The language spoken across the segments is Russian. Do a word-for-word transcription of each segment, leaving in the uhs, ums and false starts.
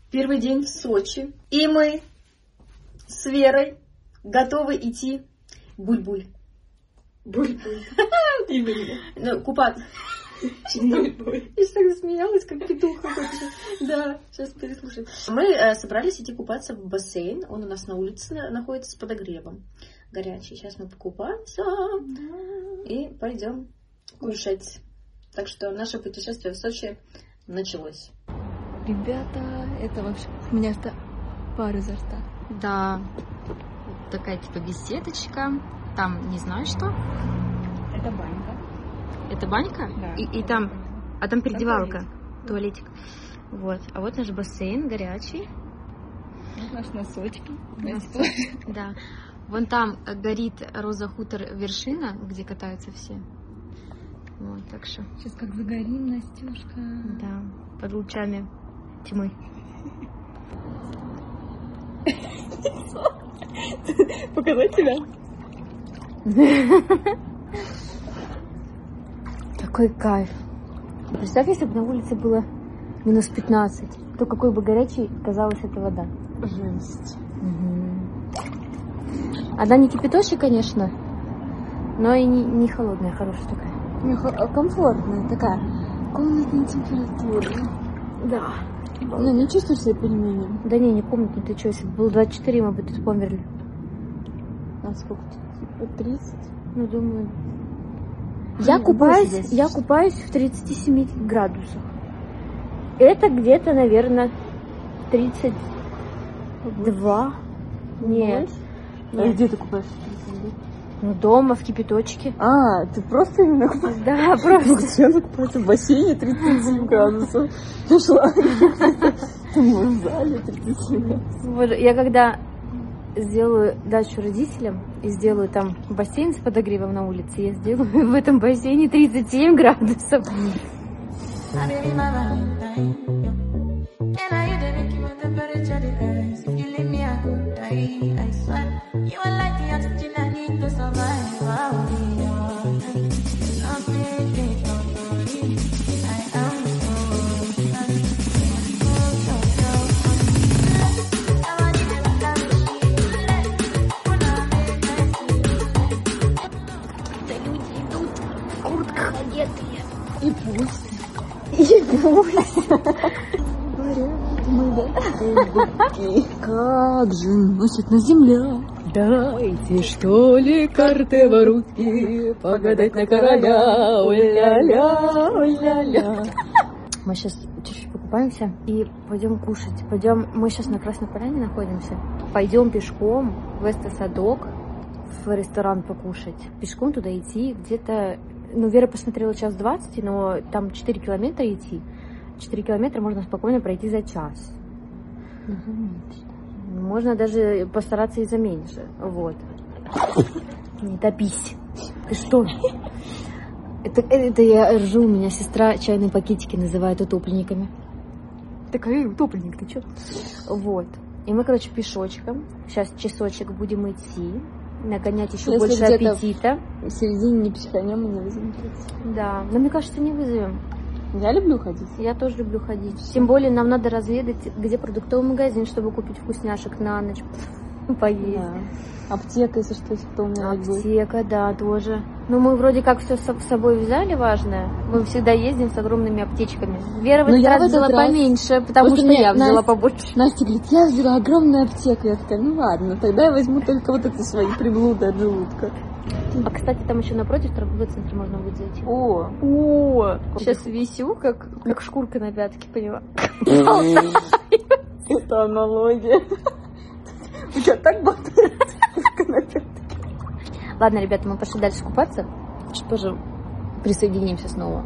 Первый день в Сочи. И мы с Верой готовы идти буль-буль. Буль-буль. Ну, купаться. Буль-буль. Я так смеялась, как петух какой-то. Да, сейчас переслушаем. Мы э, собрались идти купаться в бассейн. Он у нас на улице находится с подогревом. Горячий. Сейчас мы покупаемся и пойдем кушать. Так что наше путешествие в Сочи началось. Ребята, это вообще... У меня аж пар изо рта. Да, такая типа беседочка. Там не знаю что. Это банька. Это банька? Да. И, и там... А там переодевалка. Там Туалетик. Вот. А вот наш бассейн горячий. Вот наш носочки. Носочки. Да. Вон там горит Роза Хутор вершина, где катаются все. Вот, так что... Сейчас как загорим, Настюшка. Да, под лучами тьмы. Показать тебя? Такой кайф. Представь, если бы на улице было минус пятнадцать, то какой бы горячей казалась эта вода. Жесть. Угу. Она не кипяточек, конечно, но и не, не холодная, хорошая такая. Комфортная такая. Комнатная температура. Да. Ну, не чувствуешь себя пельменем? Да не, не комнатная, ты что, если бы было двадцать четыре, мы бы тут померли. А сколько? Типа тридцать? Ну, думаю. Я Ну, купаюсь, здесь. я купаюсь в тридцати семи градусах. Это где-то, наверное, тридцать два. Нет. А Нет. где ты купаешься? Ну, дома, в кипяточке. А, ты просто именно купаешься? Да, просто. Я купаюсь в бассейне тридцать семь градусов. Нашла. Ты в зале тридцать семь градусов. Вот, я когда сделаю дачу родителям и сделаю там бассейн с подогревом на улице, я сделаю в этом бассейне тридцать семь градусов. И пусть. И пусть. Говорят, мы да. Как же носит на земле. Дайте, что ли, карты в руки, погадать на короля, ой-ля-ля, ой-ля-ля. Мы сейчас чуть-чуть покупаемся и пойдем кушать. Пойдем, мы сейчас на Красной Поляне находимся. Пойдем пешком в Эстосадок, в ресторан покушать. Пешком туда идти где-то... Ну, Вера посмотрела час двадцать, но там четыре километра идти. четыре километра можно спокойно пройти за час. Можно даже постараться и за меньше. Вот. Не топись. Ты что? Это, это я ржу, у меня сестра чайные пакетики называет утопленниками. Такая, утопленник, ты что? Вот. И мы, короче, пешочком. Сейчас часочек будем идти. Нагонять еще Если больше аппетита. В середине не психанем и не вызовем. Да. Но мне кажется, не вызовем. Я люблю ходить. Я тоже люблю ходить. Тем более нам надо разведать, где продуктовый магазин, чтобы купить вкусняшек на ночь. Поесть. Да. Аптека, если что, если кто у меня будет. Аптека, да, тоже. Ну, мы вроде как все с собой взяли важное. Мы всегда ездим с огромными аптечками. Вера в Но этот я раз в этот взяла раз- поменьше, потому Просто что мне я взяла Настя- побольше. Настя говорит, я взяла огромную аптеку. Я такая, ну ладно, тогда я возьму только вот эти свои приблуды от желудка. А, кстати, там еще напротив торговый центр можно будет зайти. О, О, сейчас висю, как, как шкурка на пятке, поняла? это аналогия. У тебя так болтает шкурка на пятке. Ладно, ребята, мы пошли дальше купаться. Что тоже присоединимся снова.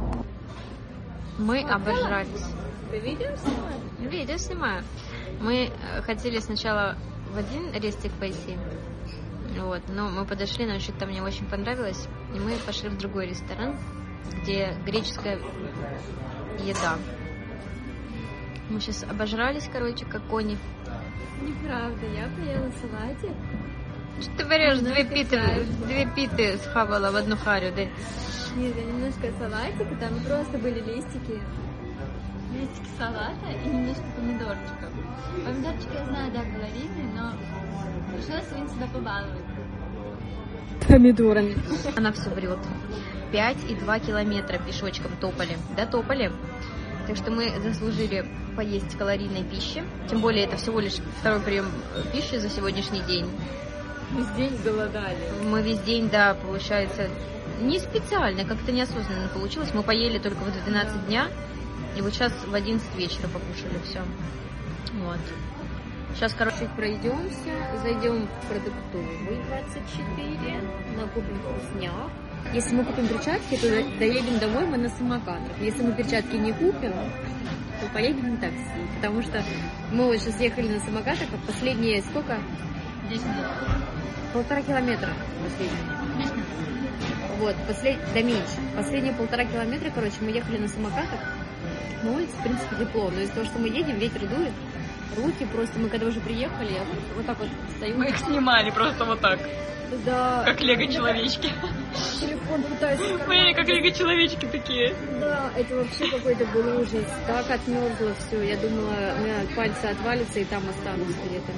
Мы обожрались. Ты видео снимаешь? Видео снимаю. Мы э, хотели сначала в один рестик пойти. Вот, но мы подошли, но что-то мне очень понравилось. И мы пошли в другой ресторан, где греческая еда. Мы сейчас обожрались, короче, как кони. Неправда, я поела салатик. Что ты берешь? Две питы, две питы схавала в одну харю, да? Нет, я немножко салатик, там просто были листики. листики салата и немножко помидорчиков. Помидорчики, я знаю, да, калорийные, но решила сегодня себя побаловать. Помидорами. Она все врет. пять и два километра пешочком топали. Да, топали. Так что мы заслужили поесть калорийной пищи. Тем более это всего лишь второй прием пищи за сегодняшний день. Весь день голодали. Мы весь день, да, получается, не специально, как-то неосознанно получилось. Мы поели только в двенадцать дня, и вот сейчас в одиннадцать вечера покушали все. Вот. Сейчас, короче, пройдемся, зайдем в продуктовый двадцать четыре, накупим вкусняк. Если мы купим перчатки, то доедем домой мы на самокатах. Если мы перчатки не купим, то поедем на такси. Потому что мы вот сейчас ехали на самокатах, а последние сколько? десять минут. Полтора километра последние. Вот, послед... да меньше. Последние полтора километра, короче, мы ехали на самокатах. На улице, в принципе, тепло. Но из-за того, что мы едем, ветер дует, руки просто, мы когда уже приехали, я вот так вот стою. Мы их снимали просто вот так. Да. Как лего-человечки. Телефон пытаюсь. Смотри, как лего-человечки такие. Да, это вообще какой-то был ужас. Так отмерзло все. Я думала, у меня пальцы отвалятся и там останутся где-то.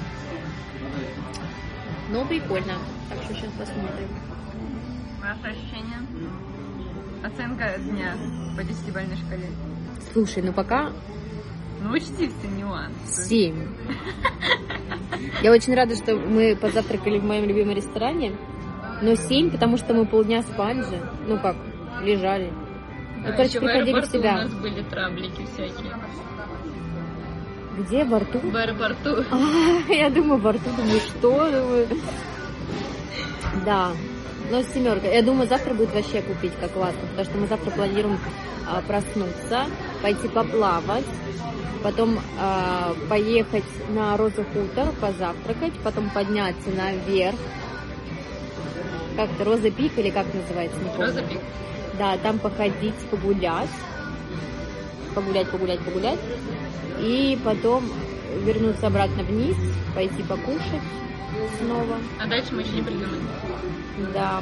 Но прикольно. Так что сейчас посмотрим. Ваше ощущение? Оценка дня по десятибалльной шкале. Слушай, ну пока... Ну учти все нюансы. Семь. Я очень рада, что мы позавтракали в моем любимом ресторане. Но семь, потому что мы полдня спали же. Ну как, лежали. Да, ну, короче, приходили в себя. У нас были траблики всякие. Где? Во рту? В аэропорту. А, я думаю, во рту. Думаю, что? Думаю. Да. Но семерка. Я думаю, завтра будет вообще купить, как классно. Потому что мы завтра планируем а, проснуться, пойти поплавать. Потом а, поехать на Роза Хутор, позавтракать. Потом подняться наверх. Как-то Роза Пик или как называется? Не помню. Роза Пик. Да, там походить, погулять. Погулять, погулять, погулять. И потом вернуться обратно вниз, пойти покушать снова. А дальше мы еще не придумали. Да.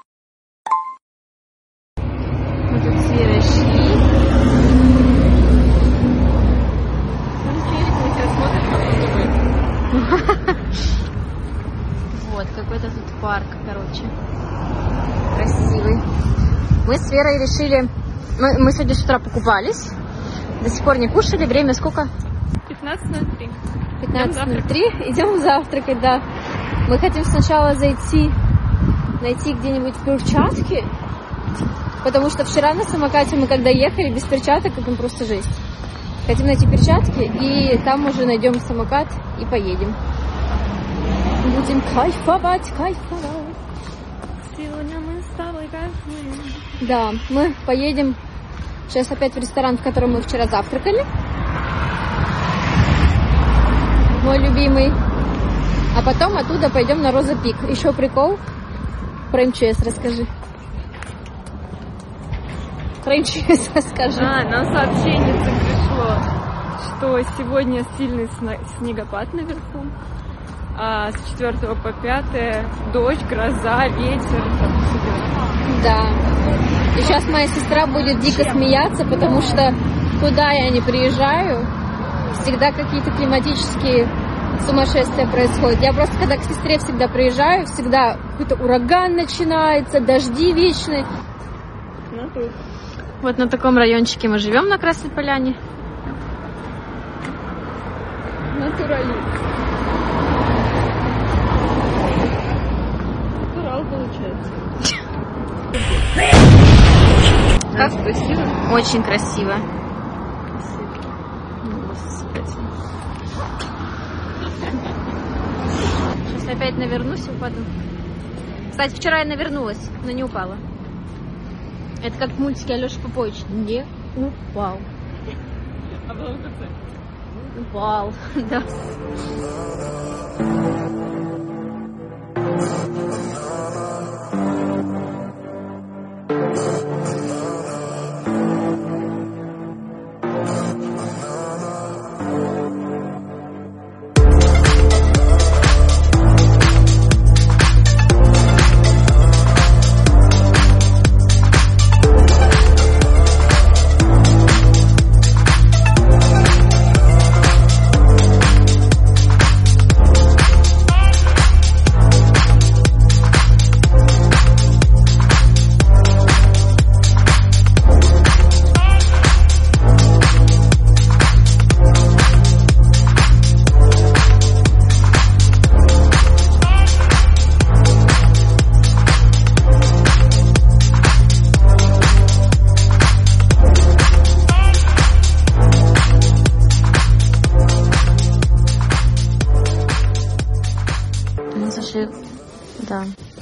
Мы тут с Верой шли. Вот, какой-то тут парк, короче. Красивый. Мы с Верой решили... Мы, мы сегодня с утра покупались. До сих пор не кушали. Время сколько? пятнадцать ноль три. пятнадцать ноль три. Идем завтракать, да. Мы хотим сначала зайти, найти где-нибудь перчатки. Потому что вчера на самокате мы когда ехали без перчаток, это просто жесть. Хотим найти перчатки, и там уже найдем самокат и поедем. Будем кайфовать, кайфовать. Сегодня мы с тобой кайфуем. Да, мы поедем сейчас опять в ресторан, в котором мы вчера завтракали. Мой любимый. А потом оттуда пойдем на Роза Пик. Еще прикол. Про эм че эс расскажи. Про эм че эс расскажи. А, нам сообщение пришло, что сегодня сильный снегопад наверху. А с четвёртого по пятое дождь, гроза, ветер. Да. И сейчас моя сестра будет дико смеяться, потому что куда я не приезжаю, всегда какие-то климатические сумасшествия происходят. Я просто, когда к сестре всегда приезжаю, всегда какой-то ураган начинается, дожди вечные. Ну, тут. Вот на таком райончике мы живем на Красной Поляне. Натуралист. Натурал получается. Как красиво? Очень красиво. Господи. Сейчас опять навернусь и упаду. Кстати, вчера я навернулась, но не упала. Это как в мультике Алёша Попович. Не упал. А потом в конце? Упал, да.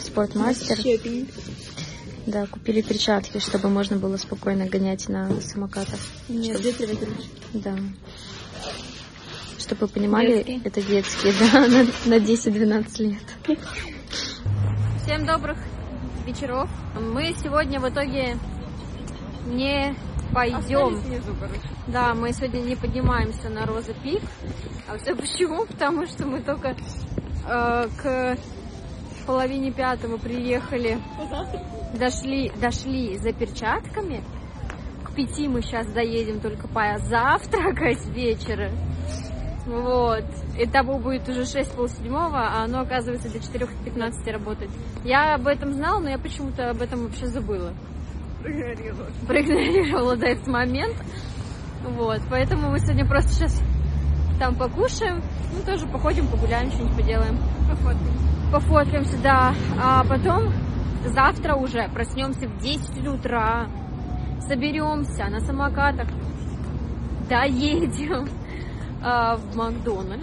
Спортмастер. Да, купили перчатки, чтобы можно было спокойно гонять на самокатах. Нет, Чтоб... Да. Чтобы вы понимали, детские. Это детские, да, на, на десять-двенадцать лет. Всем добрых вечеров. Мы сегодня в итоге не пойдем. Внизу, да, мы сегодня не поднимаемся на Роза Пик. А все почему? Потому что мы только э, к половине пятого приехали. Дошли, дошли за перчатками. К пяти мы сейчас доедем только позавтракать вечера. Вот. И того будет уже шесть полседьмого, а оно, оказывается, до четырёх пятнадцати работает. Я об этом знала, но я почему-то об этом вообще забыла. Проигнорировала. Проигнорировала, да, этот момент. Вот. Поэтому мы сегодня просто сейчас там покушаем. Ну, тоже походим, погуляем, что-нибудь поделаем. Пофоткаемся. Пофоткаемся, да. А потом... Завтра уже проснемся в десять утра, соберемся на самокатах, доедем э, в Макдональдс,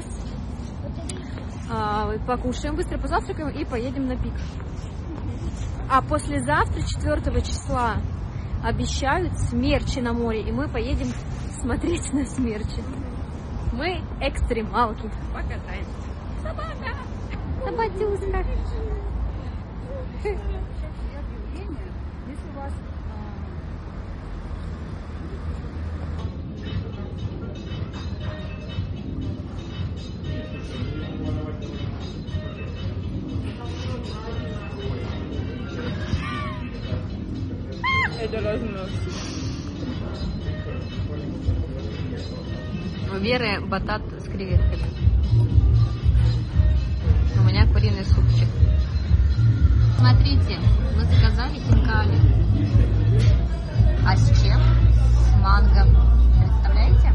э, покушаем, быстро позавтракаем и поедем на пик. А послезавтра, четвёртого числа, обещают смерчи на море, и мы поедем смотреть на смерчи. Мы экстремалки. Покатаемся. Собака! Собатюшка! Если у вас это разнос. У Веры батат с креветками. У меня куриный супчик. Смотрите, мы заказали хинкали. А с чем? С манго. Представляете?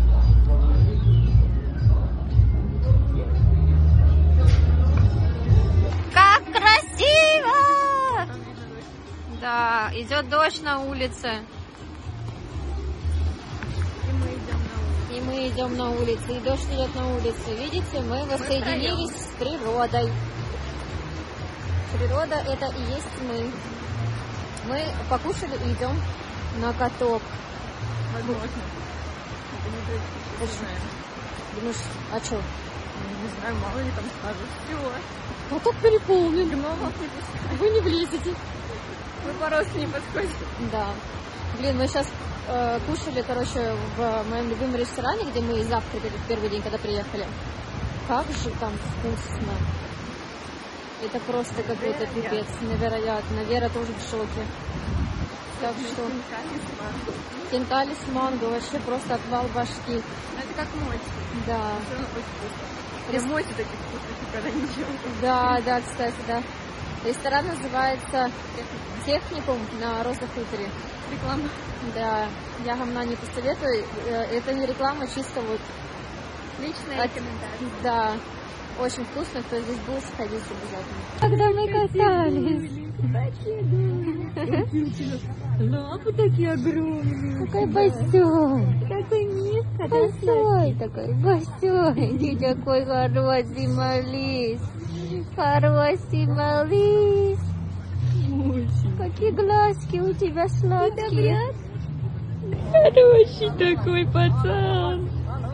Как красиво! Да, идет дождь на улице. И мы идем на улице. И дождь идет на улице. Видите, мы воссоединились с природой. Природа — это и есть мы. Мы покушали и идем на каток. Возможно. Это не точно. Думаешь, а что? Не знаю, мало ли там скажут. Все. Каток переполнен. Гномов не пускают. Вы не влезете. Вы по росту не подходите. Да. Блин, мы сейчас э, кушали, короче, в моем любимом ресторане, где мы завтракали в первый день, когда приехали. Как же там вкусно. Это просто какой-то пипец, невероятно. Вера тоже в шоке. Так что... Хинкали с манго, вообще просто отвал башки. Это как моти. Да. Все равно очень вкусно. Прям моти таких вкусных никогда не делала. Да, да, кстати, да. Ресторан называется Техникум на Роза-Хуторе. Реклама. Да, я говна не посоветую. Это не реклама, чисто вот... Личные От... комментарии. Да. Очень вкусно, кто здесь был, сходите обязательно. Когда мы катались. Лапы такие огромные. Какой бастон. Какой мисс. Большой такой, большой. Ты такой хороший малыш. Хороший малыш. Какие глазки у тебя сладкие. Хороший такой пацан.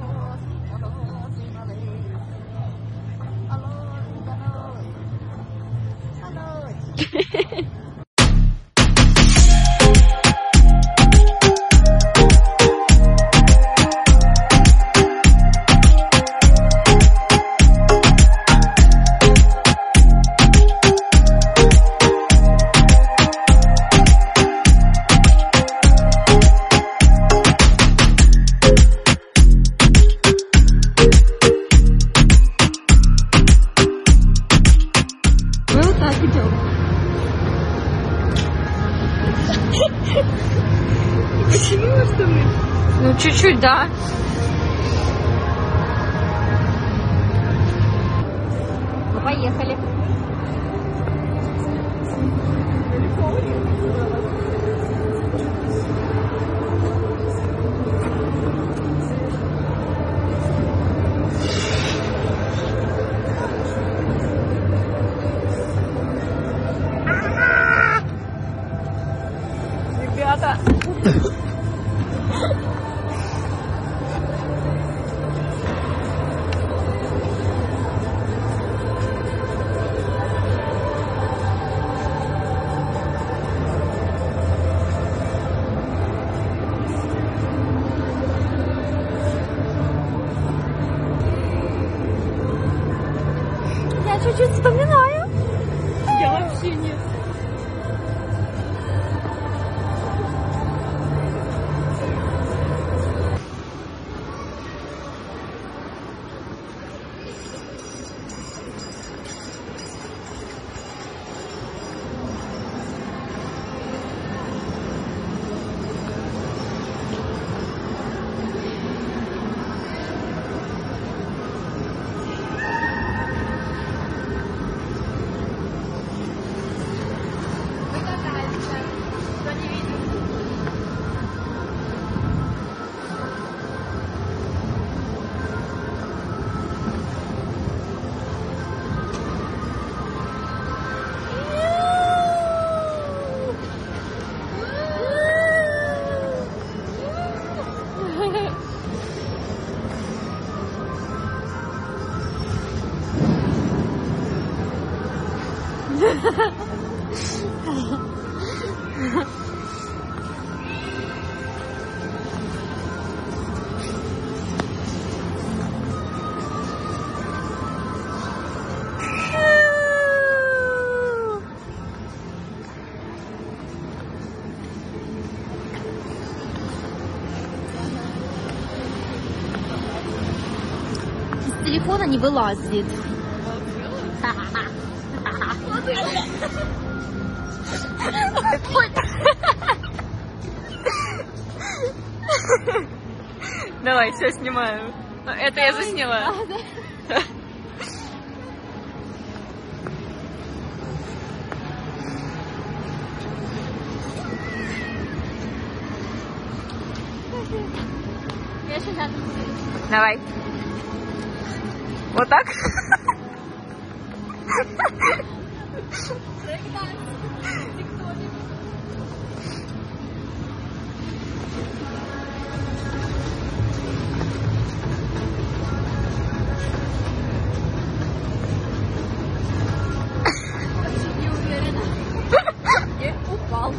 Почему что мы? Ну, чуть-чуть, да. Ну, поехали. Я чуть-чуть вспоминаю. Я вообще нет. Из телефона не вылазит. Давай, все снимаю. Это я засняла. Я сейчас рядом. Давай. Вот так? Не уверена. Я упал.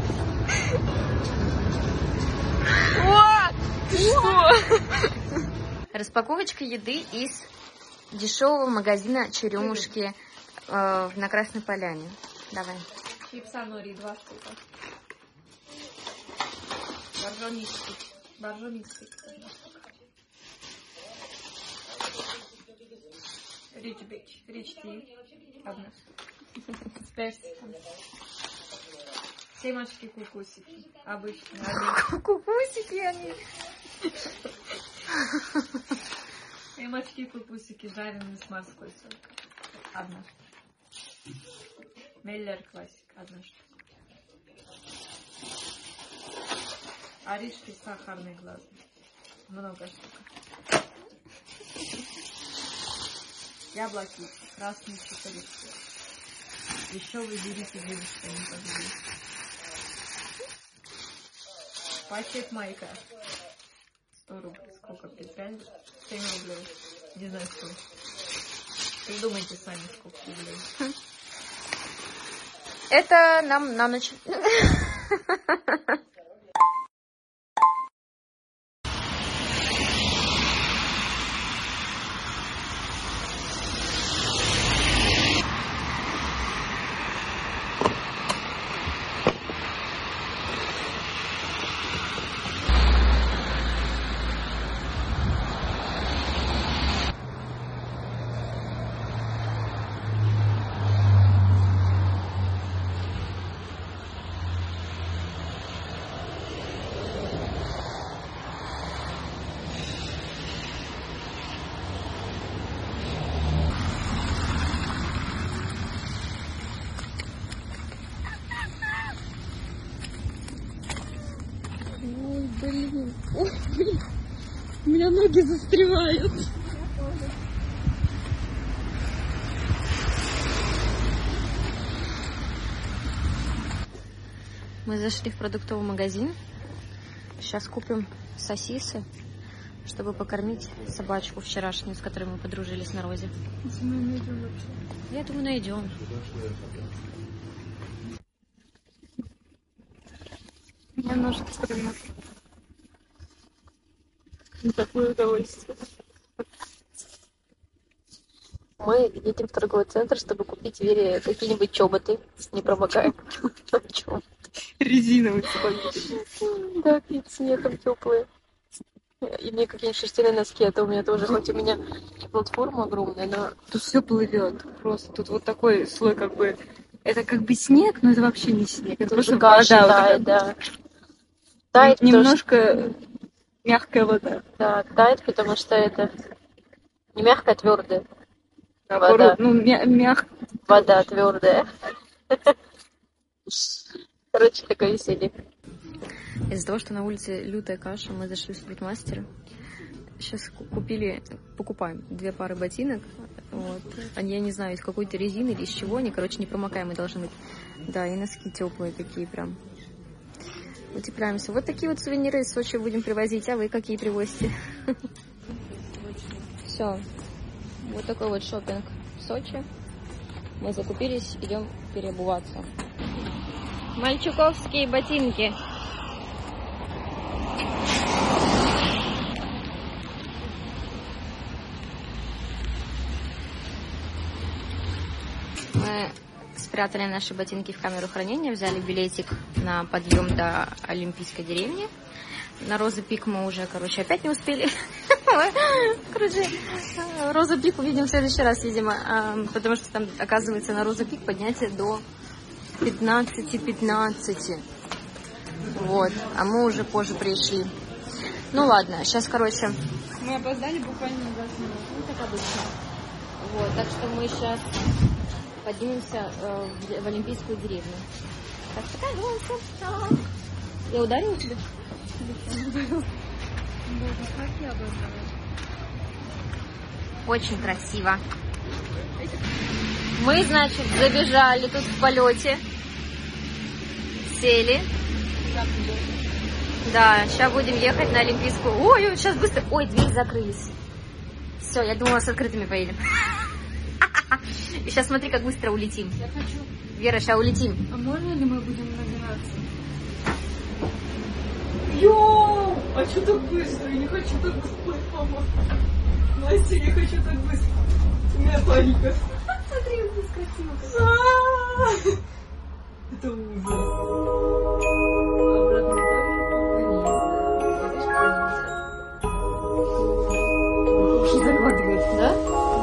Что? Распаковочка еды из дешевого магазина Черемушки э, на Красной Поляне. Давай. Чипса нори, два штука. Боржоми стик. Боржоми стик. Рич бич. Рич ти. Одна. С персиком. Семечки кукусики. Обычные. Кукусики они. Семечки кукусики, жареные с морской солькой. Одна. Меллер классик. Одна штука. Оришки сахарный глаз. Много штук. Яблоки. Красные чоколики. Еще выберите девушку, не подберите. Пакет майка. сто рублей. Сколько? пять, семь рублей. Не знаю, сколько. Придумайте сами, сколько рублей. Это нам на ночь. Ой, блин. Ой, блин. У меня ноги застревают. Мы зашли в продуктовый магазин. Сейчас купим сосисы, чтобы покормить собачку вчерашнюю, с которой мы подружились на Розе. Мы найдем вообще. Я думаю, найдем. Немножко стремно. Такое удовольствие. Мы едем в торговый центр, чтобы купить Вере какие-нибудь чоботы с непромокаемым. Резиновые сапоги. Да, какие снегом теплые. И мне какие-нибудь шерстяные носки, это у меня тоже, хоть у меня платформа огромная, но... Тут все плывет. Просто тут вот такой слой как бы... Это как бы снег, но это вообще не снег. Это просто каша вода. тает, Вот да. Тает, немножко что... мягкая вода. Да, тает, потому что это не мягкая, а твердая. Наоборот, ну мя- мягкая. Вода твердая. Короче, такое веселье. Из-за того, что на улице лютая каша, мы зашли в сплитмастер. Сейчас купили, покупаем две пары ботинок. Вот. Они, я не знаю, из какой-то резины или из чего. Они, короче, непромокаемые должны быть. Да, и носки теплые такие прям. Утепляемся. Вот такие вот сувениры из Сочи будем привозить. А вы какие привозите? Все. Вот такой вот шопинг в Сочи. Мы закупились, идем переобуваться. Мальчуковские ботинки. Мы спрятали наши ботинки в камеру хранения, взяли билетик на подъем до Олимпийской деревни. На Розу Пик мы уже, короче, опять не успели. Короче, Розу Пик увидим в следующий раз, видимо, потому что там, оказывается, на Розу Пик поднятие до пятнадцати пятнадцати. Вот, а мы уже позже пришли. Ну ладно, сейчас, короче... Мы опоздали буквально на двадцать минут. Ну, как обычно. Вот, так что мы сейчас поднимемся э, в, в Олимпийскую деревню. Так что так, я ударила тебя? Очень красиво. Мы, значит, забежали тут в полете. Сели. Да, сейчас будем ехать на Олимпийскую. Ой, сейчас быстро. Ой, двери закрылись. Все, я думала, с открытыми поедем. И сейчас смотри, как быстро улетим. Я хочу. Вера, сейчас улетим. А можно ли мы будем нагинаться? Йоу! А что так быстро? Я не хочу так быстро, мама. Настя, я хочу так быстро. У меня паника. Смотри, я выскочила. Это ужас. Уже закладывается, да?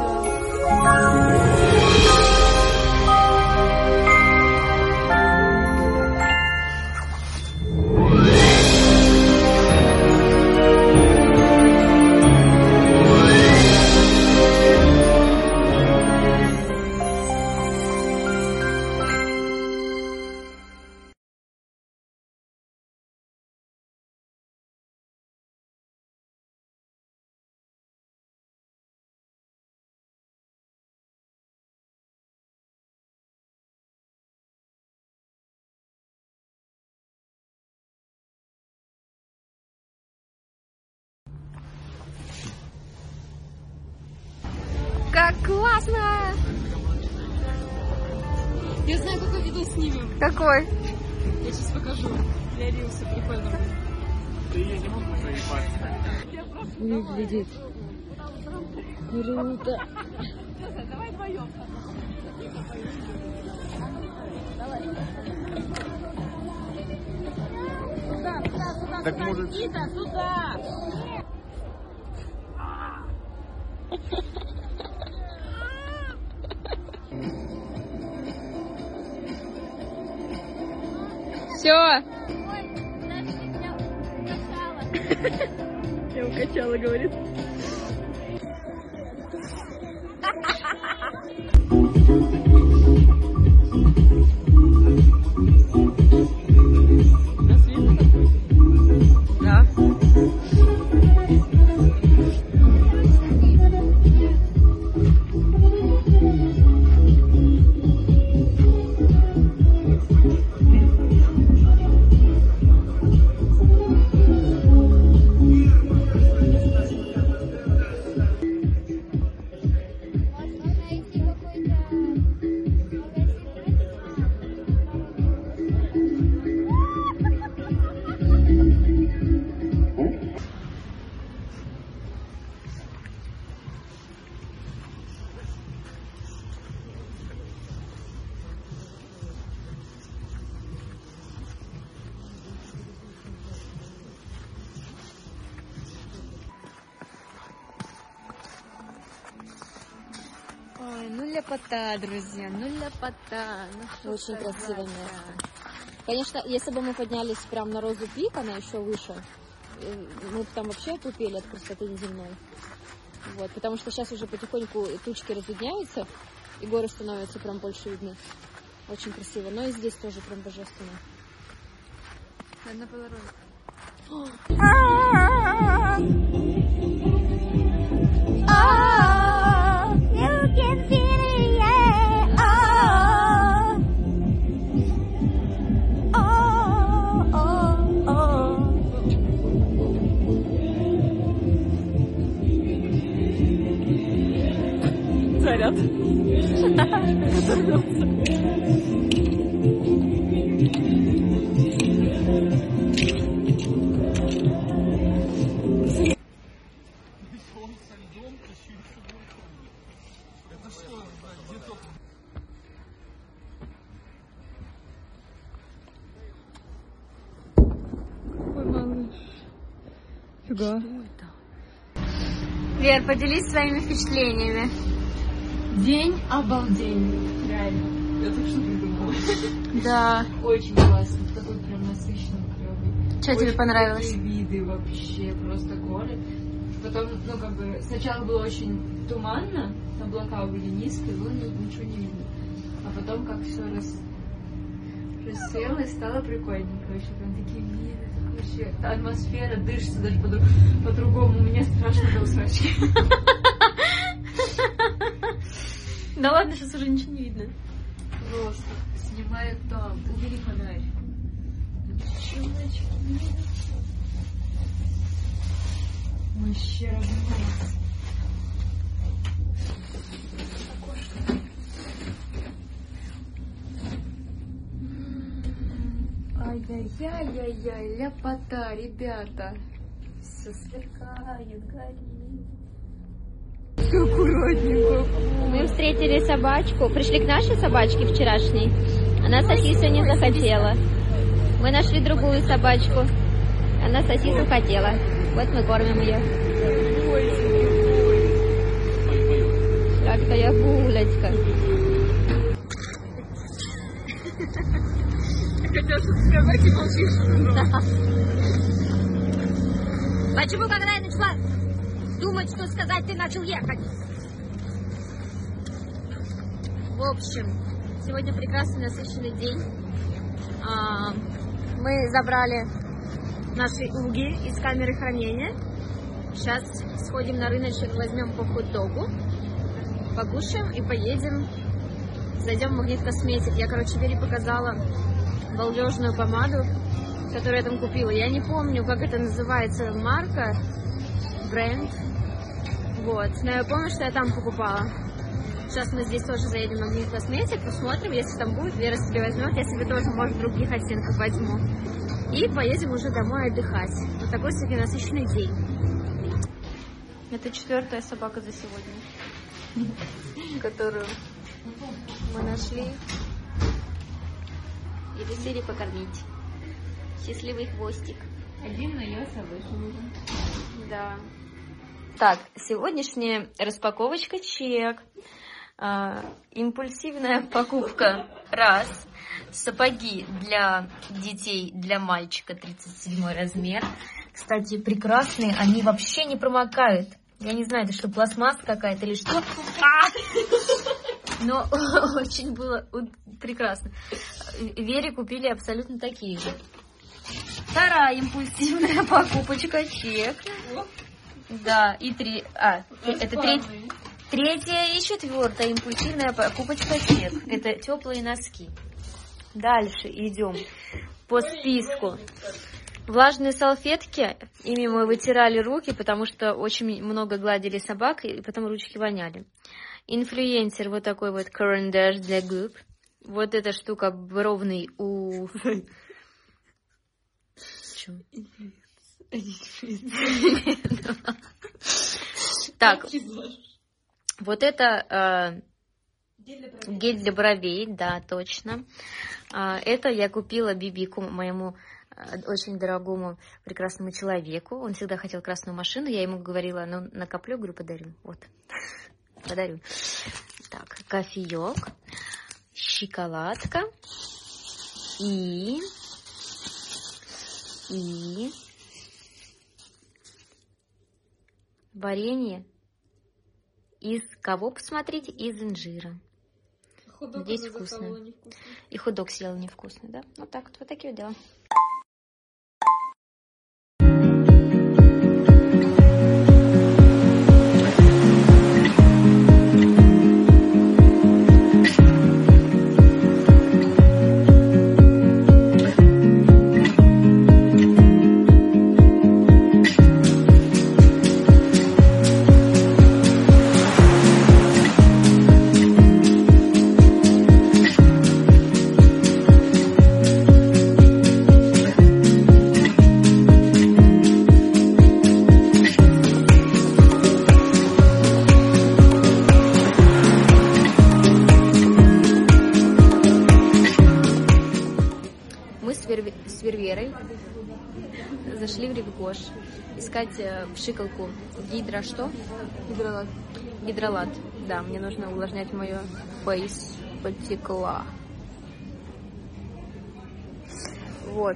Как классно! Я знаю, какой видос снимем. Какой? Я сейчас покажу. Для рилса прикольно будет. Да я не могу заебаться. Выглядит круто. Давай вдвоем. Так может... Никита, туда! Все. Я укачала, говорит. Да. Ой, ну ляпота, друзья, ну ляпота. Ну, очень красивое место. Конечно, если бы мы поднялись прямо на Розу Пик, она еще выше, мы бы там вообще отупели от красоты неземной. Вот, потому что сейчас уже потихоньку тучки разведняются, и горы становятся прям больше видны. Очень красиво, но и здесь тоже прям божественно. Одна полароид. Заряд. Фига. Вер, поделись своими впечатлениями. День обалденный, реально. Я только что придумала. Да. Очень классно, такой прям насыщенный, клевый. Что тебе понравилось? Виды вообще, просто горы. Потом, ну как бы, сначала было очень туманно, облака были низкие, было ничего не видно. А потом как все рас... рассвело и стало прикольненько. Вообще прям такие виды, так вообще атмосфера, дышится даже по- по-другому. Мне страшно до усрачки. Да ладно, сейчас уже ничего не видно. Просто снимают там, убери фонарь. Вообще разумеется. Ай-яй-яй-яй-яй, ляпота, ребята. Все сверкает, горит. Мы встретили собачку, пришли к нашей собачке вчерашней. Она сосису не захотела. Мы нашли другую собачку. Она сосису хотела. Вот мы кормим ее. Как твоя булочка. Хотел что-то сказать и молчишь. Почему, когда я начала думать, что сказать, ты начал ехать? В общем, сегодня прекрасный насыщенный день. А, мы забрали наши уги из камеры хранения. Сейчас сходим на рыночек, возьмем по хот-догу, покушаем и поедем, зайдем в Магнит Косметик. Я, короче, Вере показала балдежную помаду, которую я там купила. Я не помню, как это называется, марка, бренд. Вот, но я помню, что я там покупала. Сейчас мы здесь тоже заедем в Магнит Косметик, посмотрим, если там будет, Вера себе возьмет, я себе тоже, может, в других оттенках возьму. И поедем уже домой отдыхать. Вот такой сегодня насыщенный день. Это четвертая собака за сегодня, которую мы нашли и решили покормить. Счастливый хвостик. Один наелся, вышел уже. Да. Так, сегодняшняя распаковочка чек. А, импульсивная покупка. Раз. Сапоги для детей, для мальчика тридцать седьмой размер. Кстати, прекрасные, они вообще не промокают. Я не знаю, это что, пластмасса какая-то или что? Но очень было прекрасно. Вере купили абсолютно такие же. Вторая импульсивная покупочка, чек. Да, и три... А, это третья... Третья и четвертая импульсивная покупочка, чек. Это теплые носки. Дальше идем по списку. Влажные салфетки, ими мы вытирали руки, потому что очень много гладили собак, и потом ручки воняли. Инфлюенсер, вот такой вот карандаш для губ. Вот эта штука бровный у... Так, вот это гель для бровей, да, точно. Это я купила Бибику, моему очень дорогому, прекрасному человеку. Он всегда хотел красную машину. Я ему говорила, ну, накоплю, говорю, подарю. Вот, подарю. Так, кофеек, шоколадка и... И... варенье из кого, посмотрите, из инжира. Худок Здесь вкусно. И худок съела невкусный, да? Вот так вот, вот такие вот дела. С Верверой зашли в Ревгош искать пшикалку гидро что? Гидролат. Гидролат. Да, мне нужно увлажнять мою фейс. Потекла. Вот.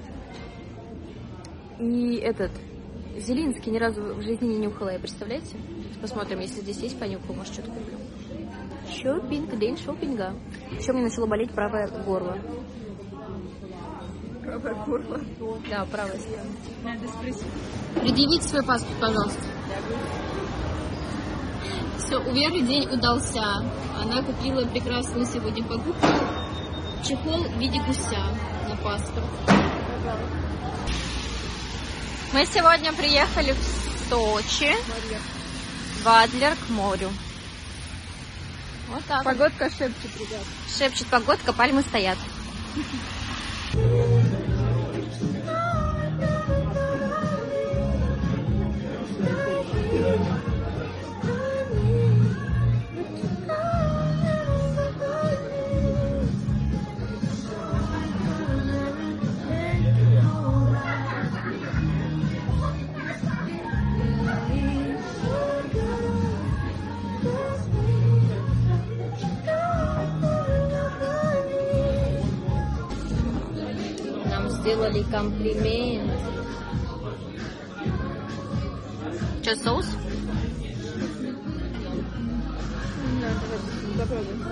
И этот Зелинский ни разу в жизни не нюхала, я, представляете? Посмотрим, если здесь есть понюхаю, может что-то куплю. Шопинг, день шопинга. Еще мне начало болеть правое горло. Правое горло. Да, правая сторона. Надо спросить. Предъявите свой паспорт, пожалуйста. Все, у Веры день удался. Она купила прекрасную сегодня покупку. Чехол в виде гуся на паспорт. Мы сегодня приехали в Сочи. В Адлер к морю. Вот так. Погодка шепчет, ребят. Шепчет погодка, пальмы стоят. Сделали комплимент. Что, соус? Да, попробуй.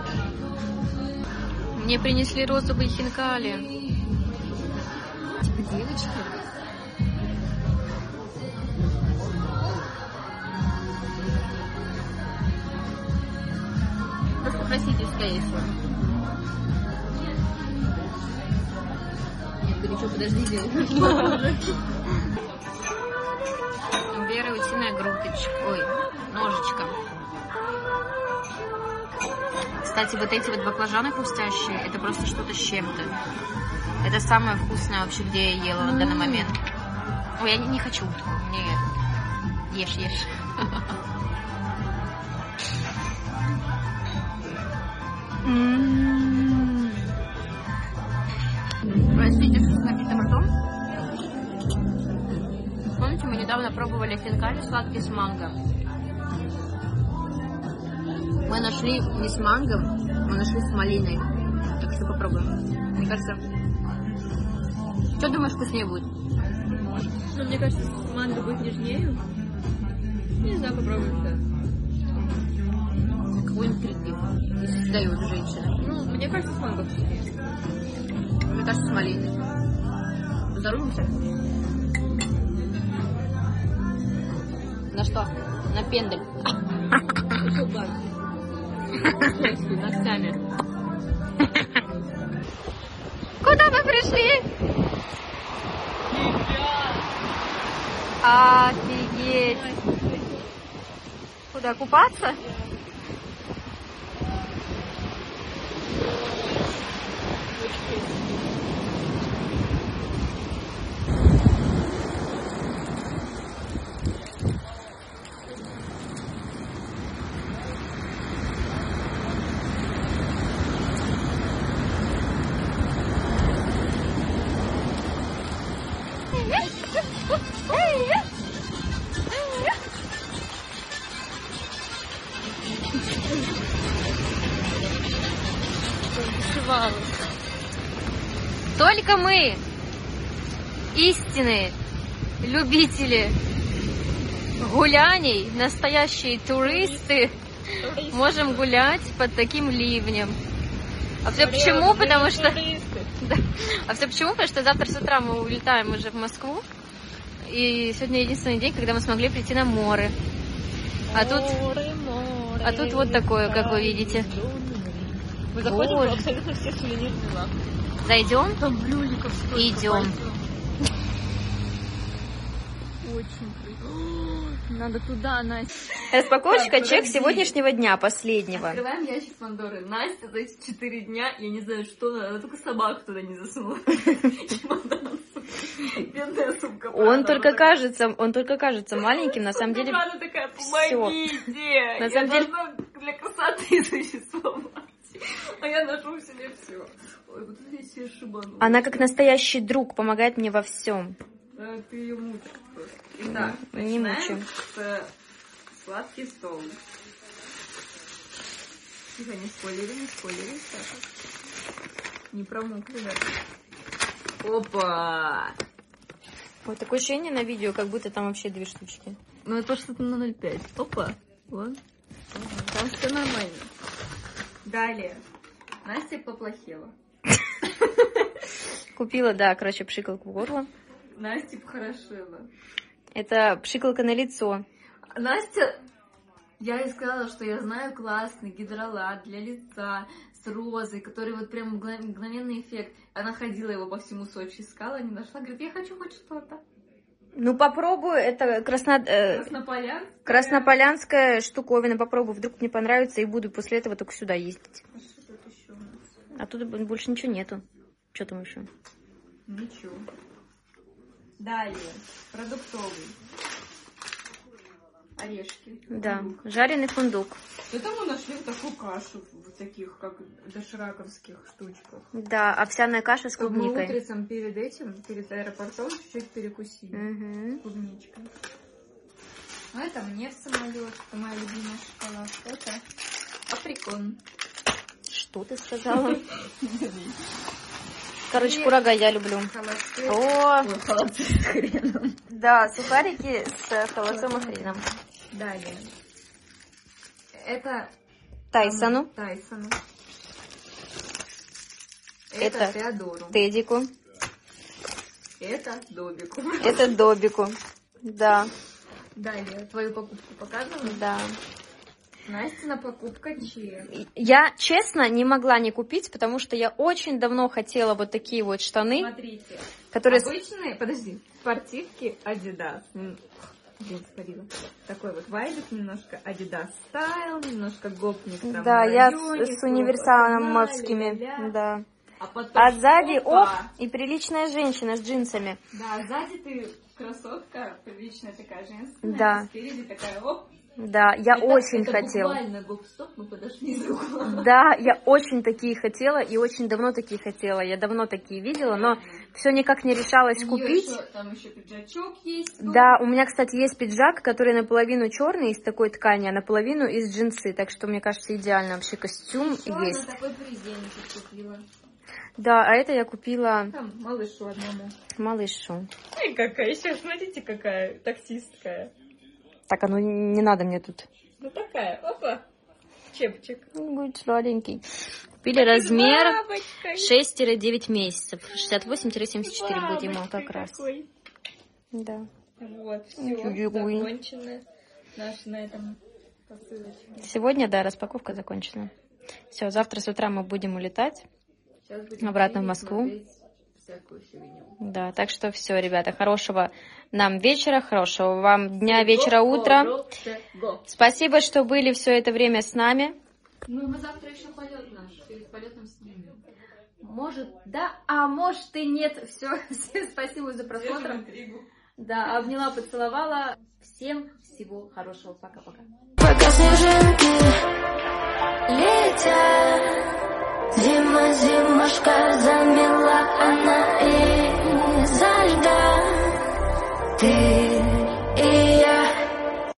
Мне принесли розовые хинкали. Типа девочки. Просто попросите, скорее всего. Еще подождите. Вера, утиная грудочка. Ой, ножичка. Кстати, вот эти вот баклажаны хрустящие, это просто что-то с чем-то. Это самое вкусное вообще, где я ела на данный момент. Ой, я не, не хочу. Нет. Ешь, ешь. Простите, что с набитым ртом. Помните, мы недавно пробовали хинкали сладкие с манго. Мы нашли не с манго, мы нашли с малиной. Так что попробуем. Мне кажется... Что думаешь, вкуснее будет? Ну, мне кажется, манго будет нежнее. Не знаю, попробуем, да. Какой-нибудь кредит, если дает женщина. Ну, мне кажется, с манго вкуснее. Мне кажется, с малиной. Поздороваемся? На что? На пендель. Ногтями. Куда мы пришли? Офигеть. Куда, купаться? нарисовалась. Только мы, истинные любители гуляний, настоящие туристы, можем гулять под таким ливнем. А все почему? Потому что... Да. А все почему? Потому что завтра с утра мы улетаем уже в Москву. И сегодня единственный день, когда мы смогли прийти на море. А тут... А тут вот такое, как вы видите. Мы заходим в абсолютно все сувенирные лавки. Зайдем? Там блюликов столько. Идем. Очень круто. Надо туда, Настя. Распаковочка, так, чек сегодняшнего дня, последнего. Открываем ящик Пандоры. Настя за эти четыре дня, я не знаю, что она, она только собаку туда не засунула. Бедная сумка. Он только кажется, он только кажется маленьким, на самом деле. Она такая, помогите! На самом деле для красоты существовать. А я ношу в себе все. Ой, вот здесь я шибану. Она как настоящий друг, помогает мне во всем. Да, ты ее мучишь просто. Итак, не начинаем с сладкий стол. Тихо, не спойлери, не спойлери. Так. Не промокли, да. Опа! Вот такое ощущение на видео, как будто там вообще две штучки. Ну это что-то на ноль пять. Опа! Вот. Там все нормально. Далее. Настя поплохела. Купила, да, короче, пшикалку в горло. Настя похорошела. Это пшикалка на лицо. Настя, я ей сказала, что я знаю классный гидролат для лица с розой, который вот прям мгновенный эффект. Она ходила его по всему Сочи, искала, не нашла. Говорит, я хочу хоть что-то. Ну, попробую. Это красно... Краснополянская. Краснополянская штуковина. Попробую. Вдруг мне понравится и буду после этого только сюда ездить. А что тут еще у нас? А тут больше ничего нету. Что там еще? Ничего. Далее. Продуктовый. Орешки. Да. Фундук. Жареный фундук. Это мы нашли вот такую кашу в таких, как дошираковских штучках. Да, овсяная каша с Чтобы клубникой. мы утрицем перед этим, перед аэропортом чуть-чуть перекусили. Угу. Клубничкой. Ну, это мне в самолет. Это моя любимая шоколадка. Это априкон. Что ты сказала? Короче, курага я люблю. Холодцы. О, Ой, холодцы с хреном. да, сухарики с холодцом и хреном. Далее. Это Тайсону. Тайсону. Это Это Теодору. Тедику. Это Добику. Это Добику. Да, Далее. Твою покупку показываю? да. Настина покупка чек. Я, честно, не могла не купить, потому что я очень давно хотела вот такие вот штаны, Смотрите. которые... Обычные, подожди, спортивки Adidas. Блин, спалила. Такой вот вайбик, немножко Adidas стайл, немножко гопник там. Да, в я районе, с, с универсамовскими, ля-ля-ля. да. А, потом, А сзади, опа! оп, и приличная женщина с джинсами. Да, сзади ты кроссовка, приличная такая женская, Да. а спереди такая, оп. Да, я Это- очень это хотела. буквально гоп-стоп, мы подошли из угла. Да, я очень такие хотела и очень давно такие хотела. Я давно такие видела, но все никак не решалась У неё купить. ещё- там еще пиджачок есть. Да, у меня, кстати, есть пиджак, который наполовину черный из такой ткани, а наполовину из джинсы. Так что, мне кажется, идеально вообще костюм Ещё есть. она такой презентик купила. Да, а это я купила Там малышу одному. малышу. Ой, какая еще, смотрите, какая таксистская. Так, а ну не надо мне тут. Ну такая, опа, чепчик. Он будет сладенький. Купили размер Бабочкой. шесть-девять месяцев. шестьдесят восемь семьдесят четыре будет ему Бабочкой как раз. какой. Да. Вот, все, Ой-ой-ой. закончено. Наш на этом посылочке. Сегодня, да, распаковка закончена. Все, завтра с утра мы будем улетать. Сейчас будем Обратно в сидеть, Москву. смотреть всякую фигню. Да, так что все, ребята, хорошего нам вечера, хорошего вам дня, вечера, утра. Го. Спасибо, что были все это время с нами. Ну, мы завтра еще полет наш, перед полетом снимем. Может, да, а может и нет. Все, всем спасибо за просмотр. Да, обняла, поцеловала. Всем всего хорошего. Пока-пока. Пока снежинки летят, зима, зимушка замела, она из-за льда. Ты